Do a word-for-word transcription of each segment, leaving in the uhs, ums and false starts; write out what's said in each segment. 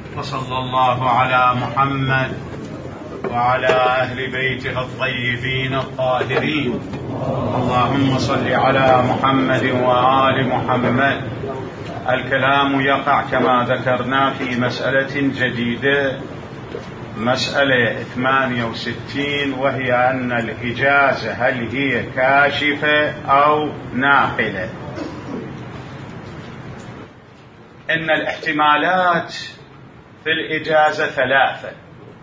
وصلى الله على محمد وعلى أهل بيته الطيبين الطاهرين. اللهم صل على محمد وآل محمد. الكلام يقع كما ذكرنا في مسألة جديدة، مسألة ثمانية وستين، وهي أن الإجازة هل هي كاشفة أو ناقلة. إن الاحتمالات في الإجازة ثلاثة: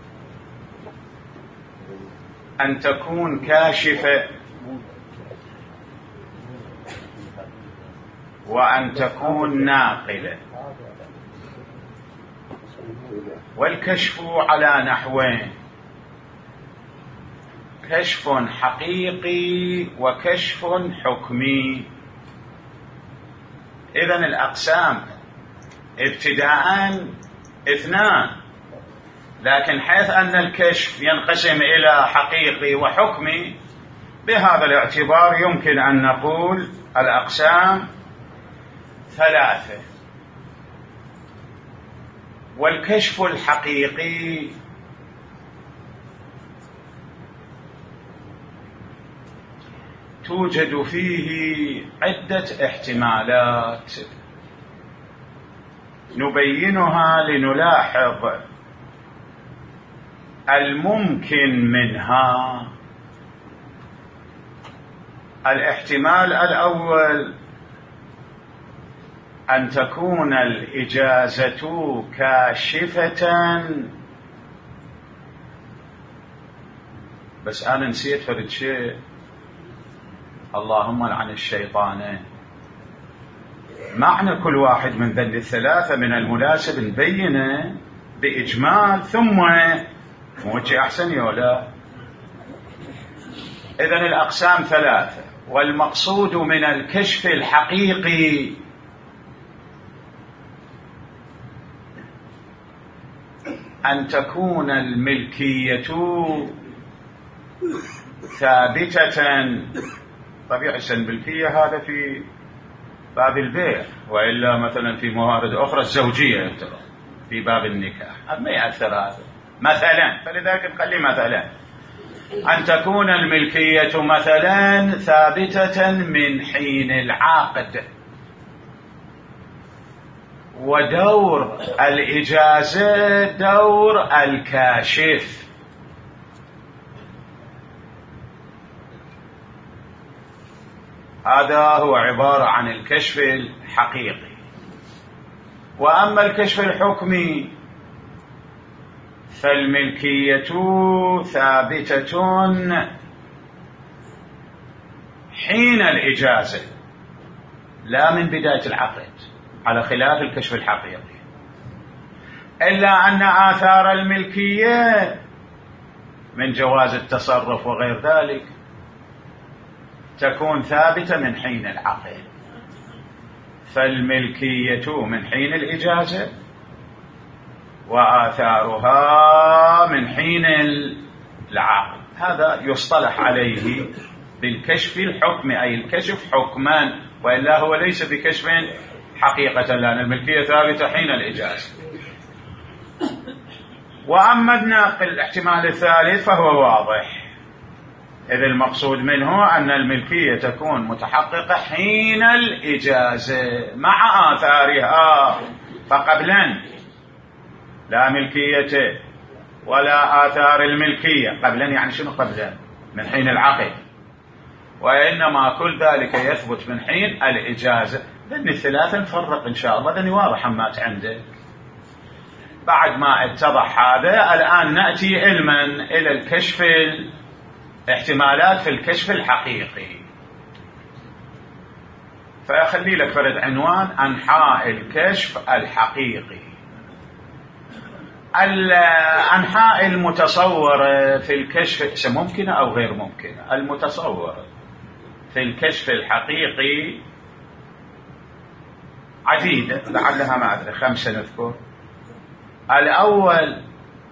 أن تكون كاشفة، وأن تكون ناقلة. والكشف على نحوين: كشف حقيقي وكشف حكمي. إذن الأقسام ابتداء اثنان، لكن حيث أن الكشف ينقسم إلى حقيقي وحكمي، بهذا الاعتبار يمكن أن نقول الأقسام ثلاثة. والكشف الحقيقي توجد فيه عدة احتمالات نبينها لنلاحظ الممكن منها. الاحتمال الأول: أن تكون الإجازة كاشفة. بس أنا نسيت فرد شيء، اللهم لعن الشيطان. معنى كل واحد من ذل الثلاثة من المناسب نبينه بإجمال ثم موجه أحسن يولا. إذن الأقسام ثلاثة، والمقصود من الكشف الحقيقي أن تكون الملكية ثابتة. طبيعي الملكية هذا في باب البيع، وإلا مثلا في موارد أخرى الزوجية في باب النكاح ما يأثر هذا مثلا، فلذلك نخلي مثلا أن تكون الملكية مثلا ثابتة من حين العقد، ودور الإجازة دور الكاشف. هذا هو عبارة عن الكشف الحقيقي. وأما الكشف الحكمي فالملكية ثابتة حين الإجازة لا من بداية العقد، على خلاف الكشف الحقيقي، إلا أن آثار الملكية من جواز التصرف وغير ذلك تكون ثابتة من حين العقد. فالملكية من حين الإجازة وآثارها من حين العقد. هذا يصطلح عليه بالكشف الحكمي، أي الكشف حكما، وإلا هو ليس بكشف حقيقة، لأن الملكية ثابتة حين الإجازة. وأما الناقل الاحتمال الثالث فهو واضح، إذ المقصود منه أن الملكية تكون متحققة حين الإجازة مع آثارها، فقبلا لا ملكية ولا آثار الملكية. قبلا يعني شنو قبلا؟ من حين العقد، وإنما كل ذلك يثبت من حين الإجازة. ذني الثلاثة نفرق إن شاء الله، ذني واضح همات عندك. بعد ما اتضح هذا، الآن نأتي علما إلى الكشف الاحتمالات في الكشف الحقيقي. فأخلي لك فرد عنوان: أنحاء الكشف الحقيقي. الأنحاء المتصورة في الكشف ممكنة أو غير ممكنة. المتصورة في الكشف الحقيقي عديدة، لعلها ما أدري خمسة نذكر. الأول: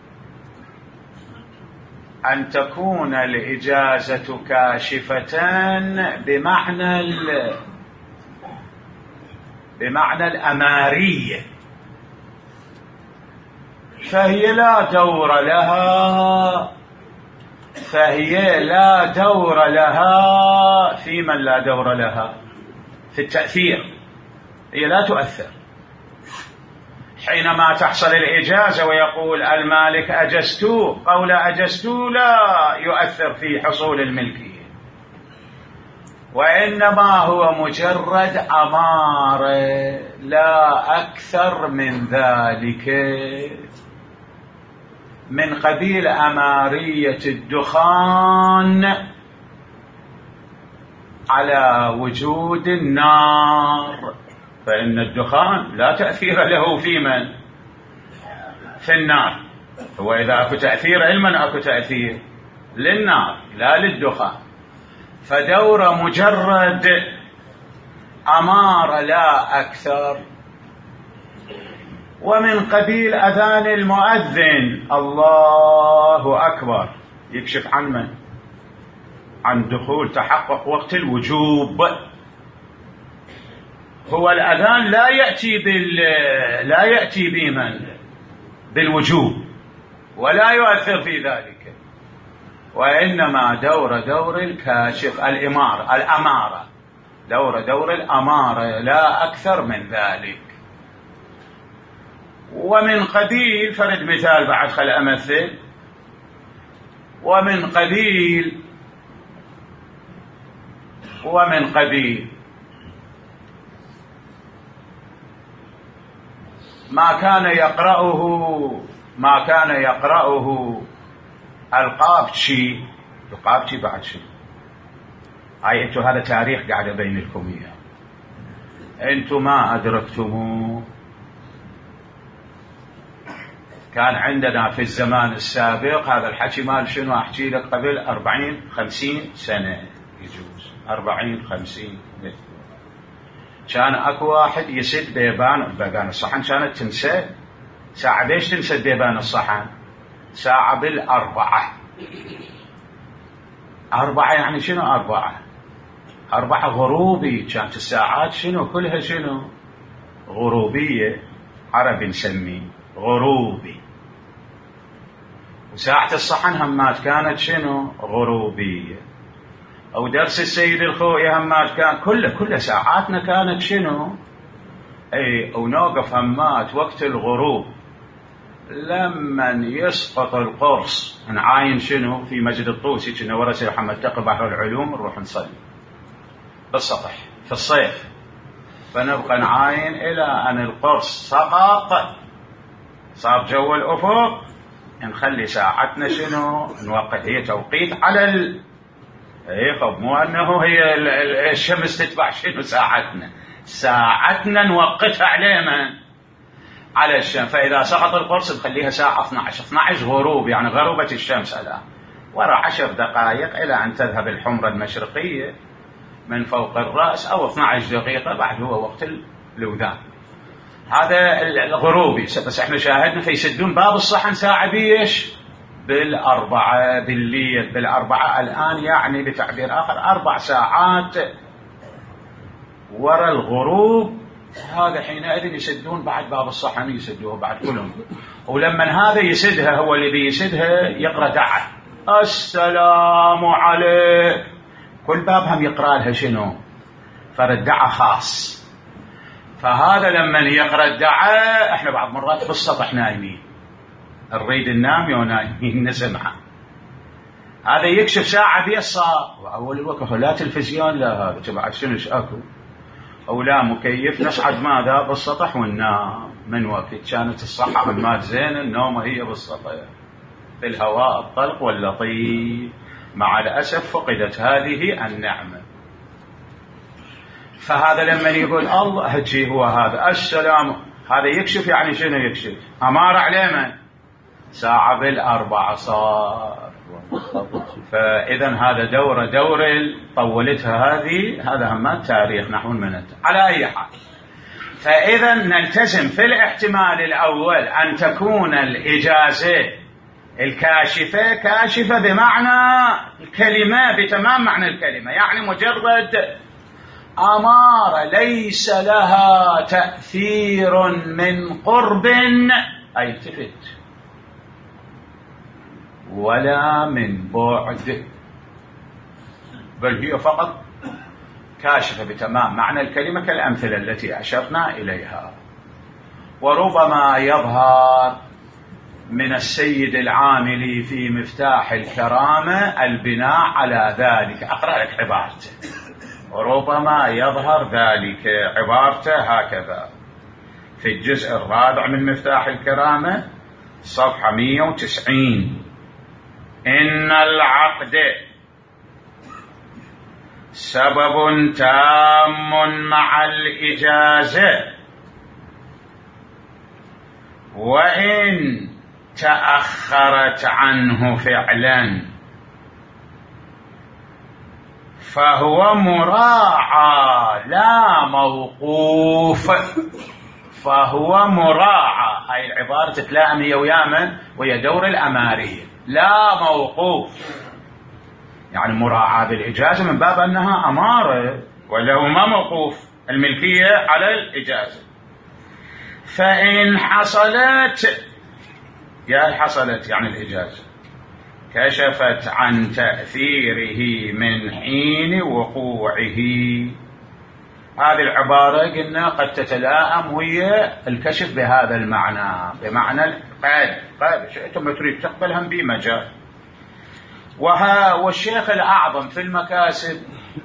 أن تكون الإجازة كاشفة بمعنى ال... بمعنى الأمارية، فهي لا دور لها فهي لا دور لها في من لا دور لها في التأثير، هي لا تؤثر. حينما تحصل الإجازة ويقول المالك أجزت، قول أجزت لا يؤثر في حصول الملكية، وإنما هو مجرد أمارة لا أكثر من ذلك، من قبيل أمارية الدخان على وجود النار، فإن الدخان لا تأثير له في من؟ في النار. هو إذا أكو تأثير علما أكو تأثير للنار لا للدخان، فدور مجرد أمارة لا أكثر. ومن قبيل أذان المؤذن الله أكبر يكشف عن من؟ عن دخول تحقق وقت الوجوب. هو الأذان لا يأتي بال لا يأتي بمن؟ بالوجوب، ولا يؤثر في ذلك، وإنما دور دور الكاشف الإمارة الأمارة دور دور الأمارة لا أكثر من ذلك. ومن قبيل فرد مثال بعد خل أمثل، ومن قبيل ومن قبيل ما كان يقرأه ما كان يقرأه القابتشي. القابتشي بعد شيء هاي انتو هذا تاريخ قاعد بين لكم اياه، انتو ما ادركتموه. كان عندنا في الزمان السابق هذا الحكي مال شنو احكي لك قبل أربعين خمسين سنة، يجوز أربعين خمسين، كان اكو واحد يسد بيبان بيبان الصحن، كانت تنسى ساعة. ليش تنسى بيبان الصحن؟ ساعة بالأربعة. أربعة يعني شنو أربعة؟ أربعة غروبي، كانت الساعات شنو كلها شنو؟ غروبية، عربي نسميه غروبي. وساعة الصحن همات كانت شنو؟ غروبية. أو درس السيد الخوئي همات كان كله كله ساعاتنا كانت شنو؟ أي ونوقف همات وقت الغروب لمن يسقط القرص نعاين شنو في مسجد الطوسي، كنا ورا سيد محمد تقي بحر العلوم نروح نصلي بالسطح في الصيف، فنبقى نعاين إلى أن القرص سقط صار جو الأفق، نخلي ساعتنا شنو نوقت. هي توقيت على ال هي خب مو أنه هي الشمس تتبع شنو ساعتنا، ساعتنا نوقتها على من؟ على الشمس. فإذا سقط القرص نخليها ساعة اثنعش اثنعش غروب، يعني غروبة الشمس الآن، ورا عشر دقائق إلى أن تذهب الحمرة المشرقية من فوق الرأس، أو اثنعش دقيقة بعد هو وقت الوذان. هذا الغروبي. بس احنا شاهدنا فيسدون باب الصحن ساعة بيش بالأربعة بالليل، بالأربعة الآن، يعني بتعبير آخر أربع ساعات ورا الغروب. هذا حينئذ يسدون بعد باب الصحن، يسدوه بعد كلهم. ولما هذا يسدها هو اللي بيسدها يقرأ دعاء السلام عليك، كل باب هم يقرأ لها شنو؟ فرد دعاء خاص. فهذا لما يقرأ الدعاء احنا بعض مرات في السطح نايمين، نريد ننام يو نايمين نسمعه، هذا يكشف ساعة بيه صار. وأول الوقت لا تلفزيون لا هذا تبعد شنو اكو، أو لا مكيف، نصعد ماذا بالسطح وننام. من وقت كانت الصحة مات زين، النوم هي بالسطح في الهواء الطلق واللطيف. مع الأسف فقدت هذه النعمة. فهذا لما يقول الله هجي هو هذا السلام، هذا يكشف يعني شنو يكشف؟ أمار عليه من؟ ساعة بالأربعة صار. فإذا هذا دورة دورة طولتها هذه، هذا هم تاريخ نحو المنت. على أي حال، فإذا نلتزم في الاحتمال الأول أن تكون الإجازة الكاشفة كاشفة بمعنى الكلمة، بتمام معنى الكلمة، يعني مجرد أمارة ليس لها تأثير من قرب. أي التفت ولا من بعد، بل هي فقط كاشفة بتمام معنى الكلمة كالأمثلة التي أشرنا إليها. وربما يظهر من السيد العاملي في مفتاح الكرامة البناء على ذلك. أقرأ لك عبارته، وربما يظهر ذلك. عبارته هكذا في الجزء الرابع من مفتاح الكرامة صفحة مئة وتسعين: إن العقد سبب تام مع الإجازة، وإن تأخرت عنه فعلا فهو مراعى لا موقوف. فهو مراعى، هاي العبارة تتلائم هي ويامن وهي دور الأمارية. لا موقوف يعني مراعى بالإجازة من باب أنها أمارة، ولا هو ما موقوف الملكية على الإجازة. فإن حصلت، يا حصلت يعني الإجازة، كشفت عن تأثيره من حين وقوعه. هذه العبارة قلنا قد تتلائم ويا الكشف بهذا المعنى، بمعنى قد قد شئتم تريد تقبلها بمجال. والشيخ الأعظم في المكاسب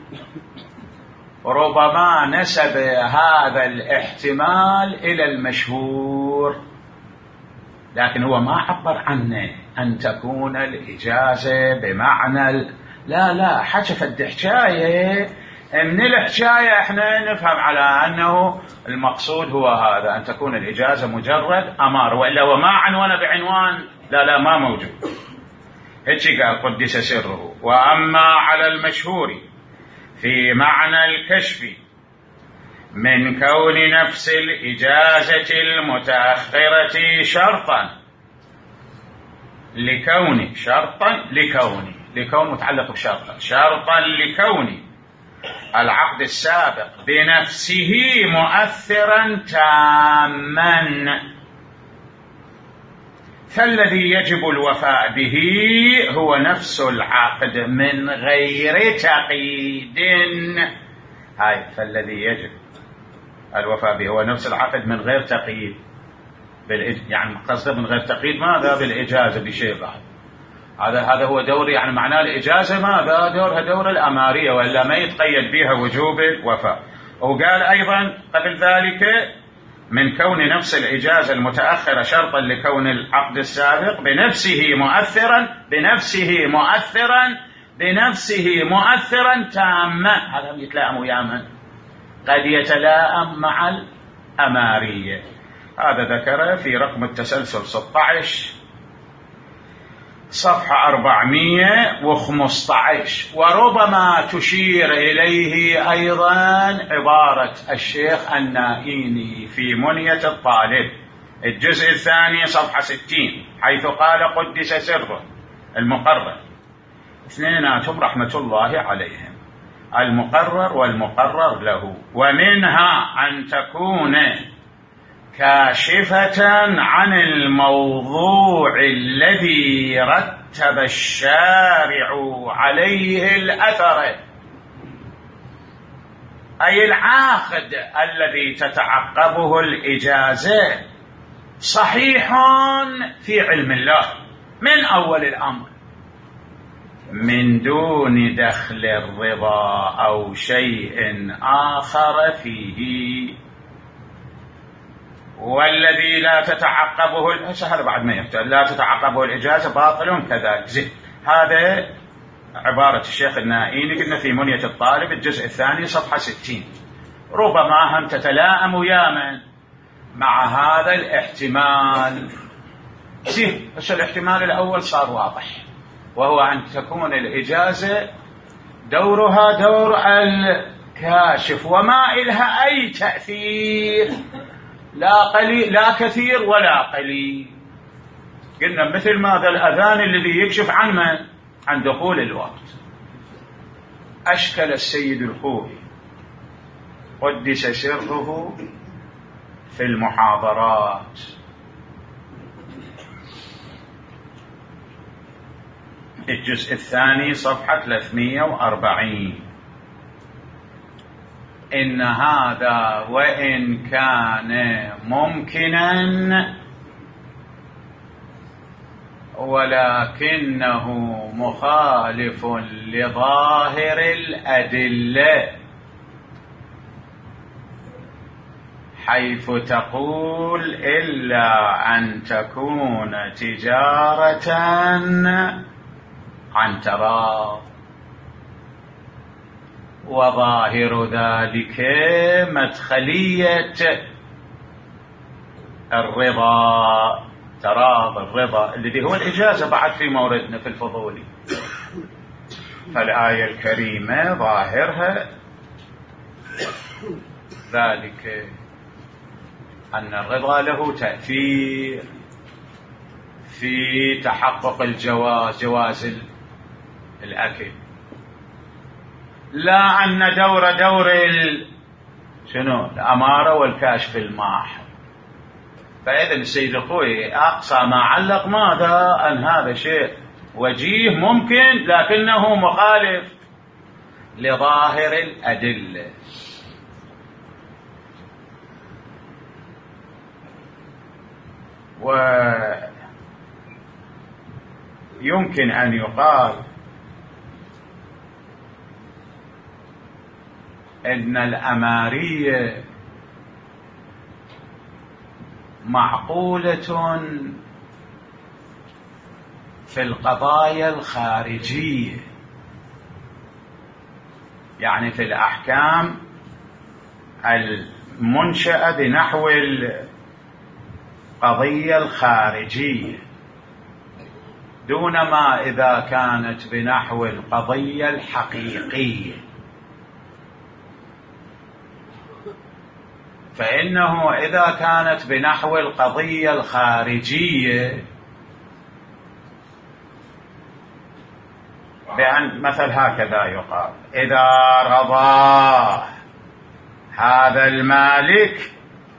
ربما نسب هذا الاحتمال إلى المشهور، لكن هو ما عبر عنه أن تكون الإجازة بمعنى لا لا حشفت حكاية. من الحكاية احنا نفهم على أنه المقصود هو هذا، أن تكون الإجازة مجرد أمار، وإلا وما عنوان بعنوان لا لا ما موجود. هيك قال قدس سره. وأما على المشهور في معنى الكشف من كون نفس الإجازة المتأخرة شرطا لكون شرطا لكون لكون متعلق بشرطا شرطا لكون العقد السابق بنفسه مؤثرا تاما، فالذي يجب الوفاء به هو نفس العقد من غير تقييد. هاي فالذي يجب الوفاء به هو نفس العقد من غير تقييد، يعني قصده من غير تقييد ماذا؟ بالإجازة بشيء بعد. هذا هذا هو دور، يعني معناه الإجازة ماذا؟ دورها دور الأمارية، وإلا ما يتقيد بها وجوب الوفاء. وقال أيضا قبل ذلك من كون نفس الإجازة المتأخرة شرطا لكون العقد السابق بنفسه مؤثرا بنفسه مؤثرا بنفسه مؤثرا تاما. هذا يتلائم ويامن، قد يتلائم مع الأمارية. هذا ذكره في رقم التسلسل ستة عشر صفحة أربعمئة وخمسة عشر. وربما تشير إليه أيضا عبارة الشيخ النائيني في منية الطالب الجزء الثاني صفحة ستين، حيث قال قدس سره المقرر، اثنيناتهم رحمة الله عليهم، المقرر والمقرر له، ومنها أن تكون كاشفة عن الموضوع الذي رتب الشارع عليه الأثر، أي العاقد الذي تتعقبه الإجازة صحيح في علم الله من أول الأمر من دون دخل الرضا أو شيء آخر فيه، والذي لا تتعقبه هذا بعد ما يفتر لا تتعقبه الإجازة باطل كذلك. زين، هذا عبارة الشيخ النائيني قلنا في منية الطالب الجزء الثاني صفحة ستين. ربما هم تتلائم وياما مع هذا الاحتمال. زين، بس الاحتمال الأول صار واضح، وهو أن تكون الإجازة دورها دور الكاشف وما إلها أي تأثير، لا قليل لا كثير ولا قليل. قلنا مثل ماذا؟ الأذان الذي يكشف عن من؟ عن دخول الوقت. أشكل السيد الخوئي قدس سره في المحاضرات الجزء الثاني صفحة ثلاثمئة وأربعين. إن هذا وإن كان ممكنا ولكنه مخالف لظاهر الأدلة، حيث تقول إلا أن تكون تجارة عن تراض، وظاهر ذلك مدخلية الرضا، تراض الرضا الذي هو الإجازة بعد في موردنا في الفضولي. فالآية الكريمة ظاهرها ذلك أن الرضا له تأثير في تحقق الجواز، جواز الأكل، لا أن دور دور شنو الأمارة والكاشف الماح. فإذا السيد أخوي أقصى ما علق ماذا؟ أن هذا شيء وجيه ممكن لكنه مخالف لظاهر الأدلة. ويمكن أن يقال إن الأمارية معقولة في القضايا الخارجية، يعني في الأحكام المنشأة بنحو القضية الخارجية، دونما إذا كانت بنحو القضية الحقيقية. فإنه إذا كانت بنحو القضية الخارجية بأن مثل هكذا يقال: إذا رضى هذا المالك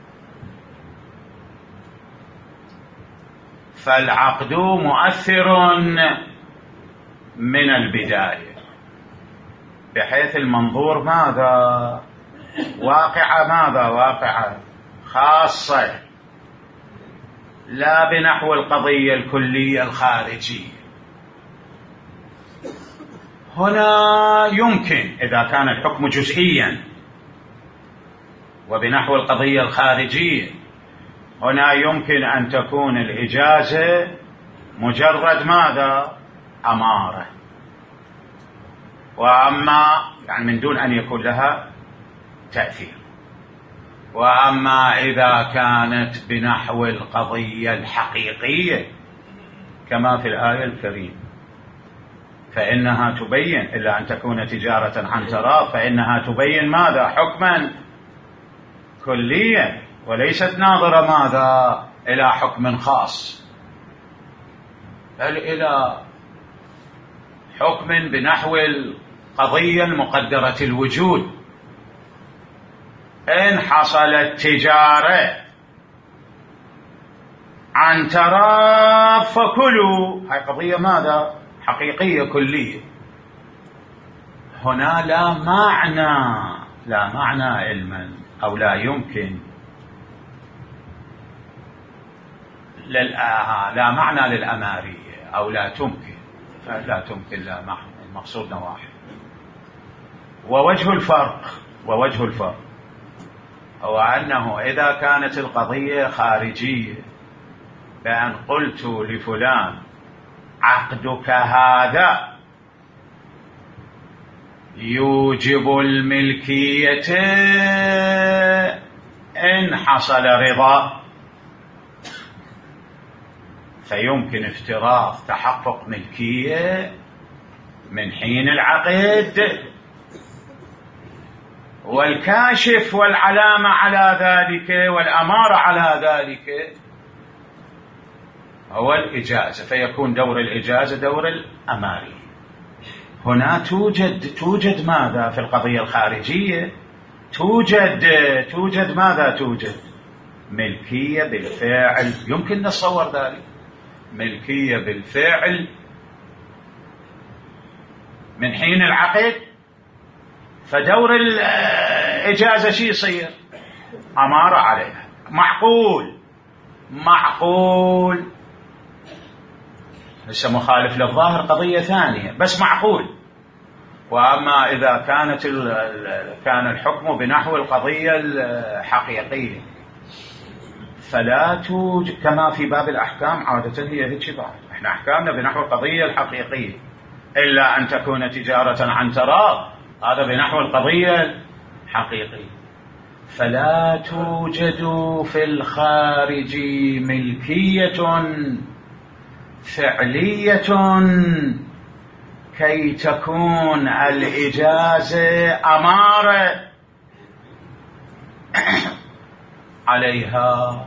فالعقد مؤثر من البداية، بحيث المنظور ماذا؟ واقعة ماذا؟ واقعة خاصة، لا بنحو القضية الكلية الخارجية. هنا يمكن إذا كان الحكم جزئيا وبنحو القضية الخارجية، هنا يمكن أن تكون الإجازة مجرد ماذا؟ أمارة، وأما يعني من دون أن يكون لها تأثير. وأما إذا كانت بنحو القضية الحقيقية كما في الآية الكريمة فإنها تبين، إلا أن تكون تجارة عن تراض، فإنها تبين ماذا؟ حكما كليا، وليست ناظرة ماذا؟ إلى حكم خاص، بل إلى حكم بنحو القضية المقدرة الوجود. إن حصلت تجارة عن تراض فكلوا، هاي قضية ماذا؟ حقيقية كلية. هنا لا معنى، لا معنى علما، أو لا يمكن للآ... لا معنى للأمارية، أو لا تمكن، لا تمكن، لا معنى، المقصود واحد. ووجه الفرق ووجه الفرق هو أنه إذا كانت القضية خارجية، بأن قلت لفلان عقدك هذا يوجب الملكية إن حصل رضا، فيمكن افتراض تحقق ملكية من حين العقد، والكاشف والعلامة على ذلك والأمارة على ذلك هو الإجازة، فيكون دور الإجازة دور الأماري. هنا توجد توجد ماذا في القضية الخارجية؟ توجد توجد ماذا؟ توجد ملكية بالفعل، يمكن نتصور ذلك، ملكية بالفعل من حين العقد، فدور الإجازة شي يصير؟ أمارة عليها. معقول معقول لسه مخالف للظاهر قضية ثانية، بس معقول. وأما إذا كانت كان الحكم بنحو القضية الحقيقية فلا توجد، كما في باب الأحكام عادة هي هيك بعد، احنا أحكامنا بنحو القضية الحقيقية، إلا أن تكون تجارة عن تراض، هذا بنحو القضية الحقيقية. فلا توجد في الخارج ملكية فعلية كي تكون الإجازة أمارة عليها.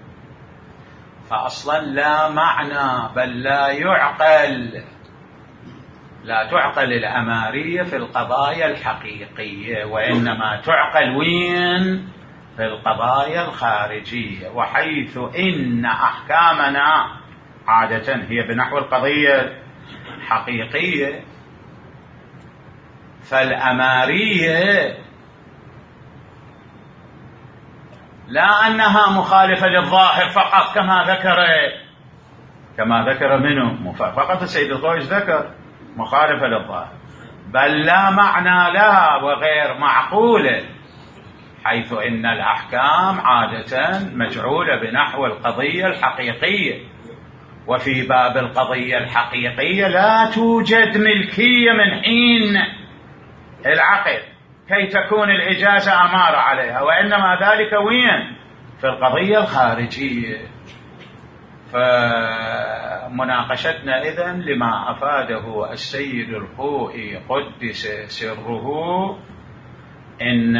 فأصلا لا معنى بل لا يعقل لا تعقل الأمارية في القضايا الحقيقية، وإنما تعقل وين؟ في القضايا الخارجية. وحيث إن أحكامنا عادة هي بنحو القضية الحقيقية، فالأمارية لا أنها مخالفة للظاهر فقط كما ذكر كما ذكر منه فقط السيد الخوئي ذكر مخالفة للظاهر، بل لا معنى لها وغير معقولة، حيث إن الأحكام عادة مجعولة بنحو القضية الحقيقية. وفي باب القضية الحقيقية لا توجد ملكية من حين العقد كي تكون الإجازة أمارة عليها، وإنما ذلك وين؟ في القضية الخارجية. فمناقشتنا إذن لما أفاده السيد الخوئي قدس سره إن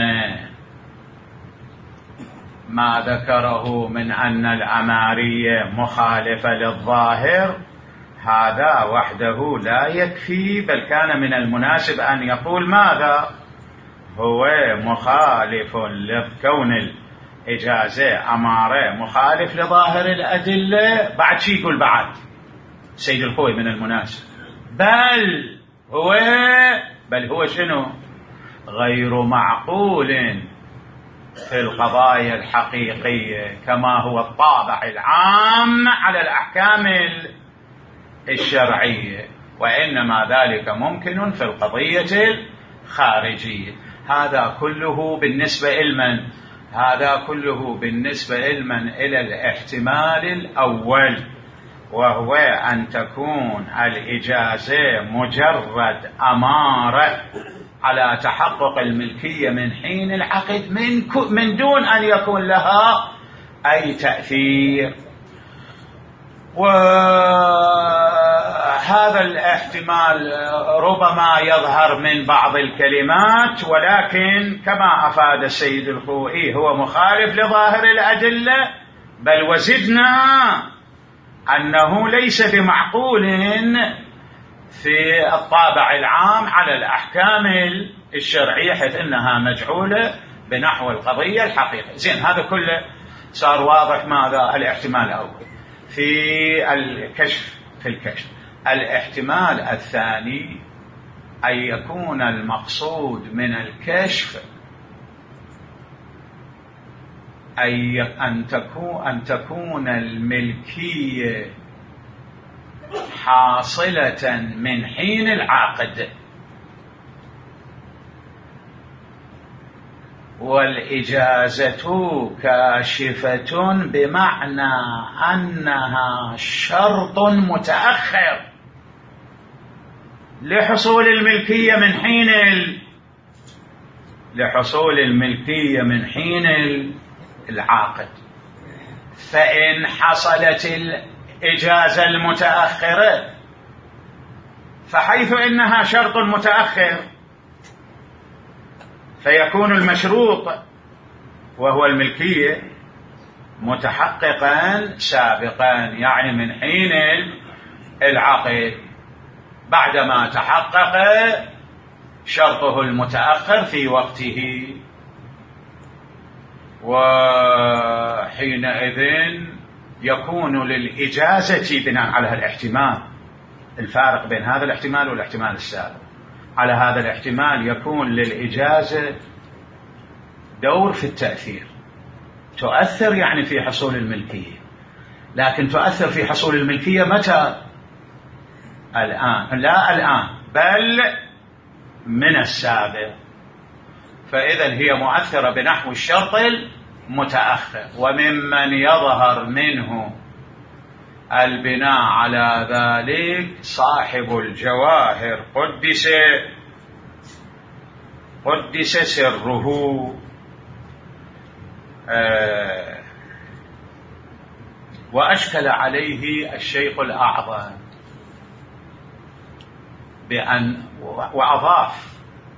ما ذكره من أن الأمارية مخالفة للظاهر هذا وحده لا يكفي، بل كان من المناسب أن يقول ماذا؟ هو مخالف لكون الإجازة أمارة، مخالف لظاهر الأدلة. بعد شي يقول بعد سيد الخوئي من المناسب بل هو بل هو شنو؟ غير معقول في القضايا الحقيقية كما هو الطابع العام على الأحكام الشرعية، وإنما ذلك ممكن في القضية الخارجية. هذا كله بالنسبة إلمن هذا كله بالنسبة إلمن إلى الاحتمال الأول، وهو أن تكون الإجازة مجرد أمارة على تحقق الملكية من حين العقد من, من دون أن يكون لها أي تأثير. وهذا الاحتمال ربما يظهر من بعض الكلمات، ولكن كما أفاد السيد الخوئي هو مخالف لظاهر الأدلة، بل وزدنا أنه ليس بمعقول في الطابع العام على الأحكام الشرعية، حيث أنها مجعولة بنحو القضية الحقيقية. زين، هذا كله صار واضح. ماذا الاحتمال الأول في الكشف في الكشف الاحتمال الثاني أن يكون المقصود من الكشف أن تكون أن تكون الملكية حاصلة من حين العقد، والإجازة كاشفة بمعنى أنها شرط متأخر لحصول الملكية من حين ال... لحصول الملكية من حين العقد. فإن حصلت الإجازة المتأخرة فحيث إنها شرط متأخر فيكون المشروط وهو الملكية متحققا سابقا، يعني من حين العقد، بعدما تحقق شرطه المتأخر في وقته. وحينئذ يكون للإجازة بناء على الاحتمال، الفارق بين هذا الاحتمال والاحتمال السابق، على هذا الاحتمال يكون للإجازة دور في التأثير، تؤثر يعني في حصول الملكية، لكن تؤثر في حصول الملكية متى؟ الآن، لا الآن بل من السابق. فإذا هي مؤثرة بنحو الشرط المتأخر. وممن يظهر منه البناء على ذلك صاحب الجواهر قدس قدس سره، آه وأشكل عليه الشيخ الأعظم بأن وأضاف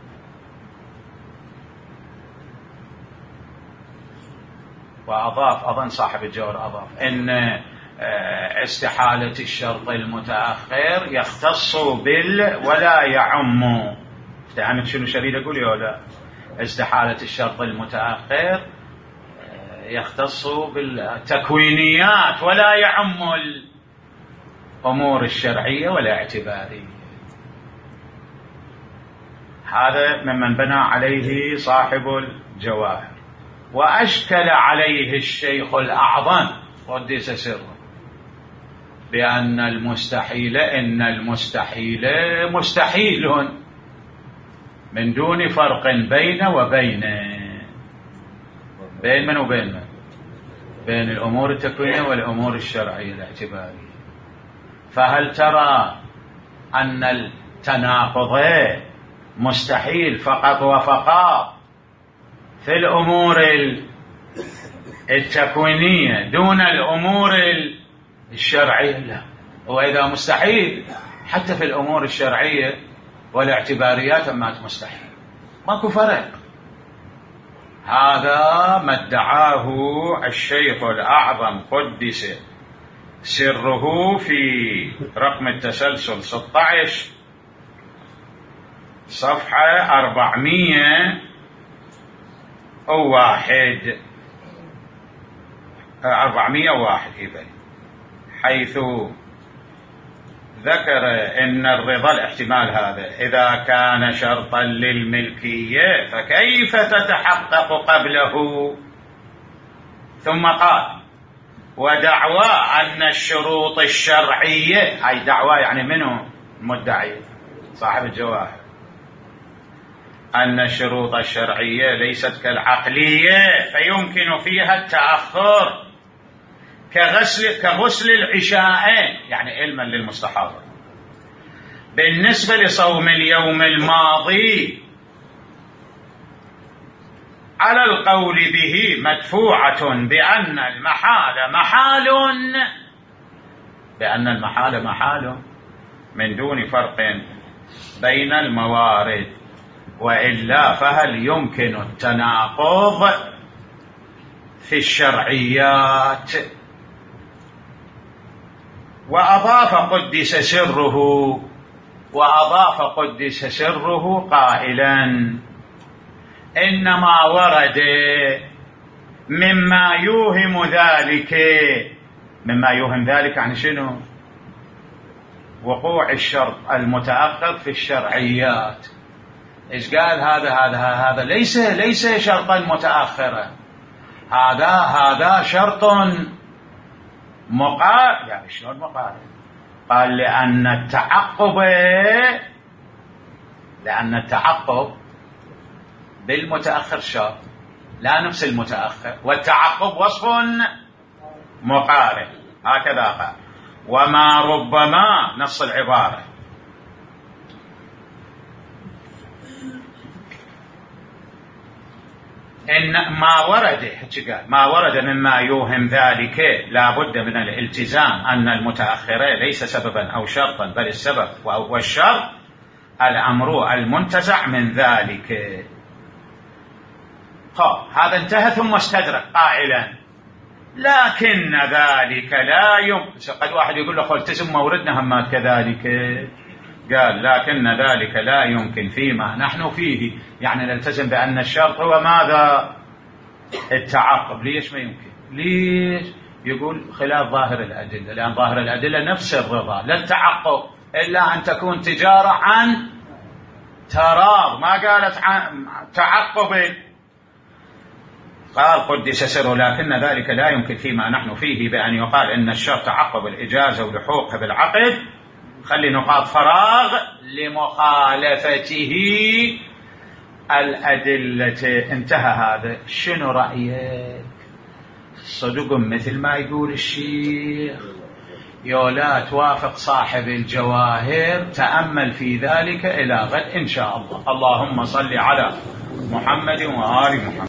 وأضاف أظن صاحب الجوهر أضاف إن استحالة الشرط المتأخر يختص بال ولا يعم. فهمت شنو شريد أقول يا ولا؟ استحالة الشرط المتأخر يختص بالتكوينيات ولا يعم الأمور الشرعية ولا اعتبارية. هذا ممن بنى عليه صاحب الجواهر. وأشكل عليه الشيخ الأعظم قدس سره بأن المستحيل إن المستحيل مستحيل من دون فرق بين وبين بين من وبين من بين الأمور التكوينية والأمور الشرعية الاعتبارية. فهل ترى أن التناقض مستحيل فقط وفقط في الأمور التكوينية دون الأمور الشرعية؟ لا، وإذا مستحيل حتى في الأمور الشرعية والاعتباريات ما مستحيل، ماكو فرق. هذا ما ادعاه الشيخ الأعظم قدس سره في رقم التسلسل ستة عشر صفحة أربعمائة وواحد أربعمائة وواحد إذن، حيث ذكر إن الرضا الاحتمال هذا إذا كان شرطا للملكية فكيف تتحقق قبله؟ ثم قال: ودعوى أن الشروط الشرعية، هاي دعوى يعني منه المدعي صاحب الجواهر، أن الشروط الشرعية ليست كالعقلية فيمكن فيها التأخر كغسل كغسل العشاءين، يعني علما للمستحاضر، بالنسبة لصوم اليوم الماضي على القول به مدفوعة بأن المحال محال بأن المحال محال من دون فرق بين الموارد، وإلا فهل يمكن التناقض في الشرعيات؟ وأضاف قدس سره وأضاف قدس سره قائلا: إنما ورد مما يوهم ذلك. مما يوهم ذلك عن شنو؟ وقوع الشرط المتأخر في الشرعيات. إيش قال هذا؟ هذا هذا ليس ليس شرطا متأخرا، هذا هذا شرط مقارن. يعني شلون مقارن؟ قال لأن التعقب لأن التعقب بالمتأخر شرط لا نفس المتأخر، والتعقب وصف مقارن، هكذا قال. وما ربما نص العبارة إن ما ورد ما ورد مما يوهم ذلك لا بد من الالتزام أن المتأخرة ليس سببا أو شرطا، بل السبب والشرط الأمر المنتزع من ذلك. طب هذا انتهى، ثم استدرك قائلا: لكن ذلك لا يمكن. قد واحد يقول له التزم موردنا همات كذلك. قال: لكن ذلك لا يمكن فيما نحن فيه، يعني نلتزم بأن الشرط هو ماذا؟ التعقب. ليش ما يمكن؟ ليش؟ يقول خلاف ظاهر الأدلة، لأن ظاهر الأدلة نفس الرضا، لا التعقب إلا أن تكون تجارة عن تراض، ما قالت تعقب. قال قدس سره، لكن ذلك لا يمكن فيما نحن فيه بأن يقال إن الشرط تعقب الإجازة ولحوقها بالعقد. خلي نقاط فراغ لمخالفته الأدلة. انتهى هذا. شنو رأيك؟ صدق مثل ما يقول الشيخ، يولا توافق صاحب الجواهر؟ تأمل في ذلك إلى غد إن شاء الله. اللهم صل على محمد وآل محمد.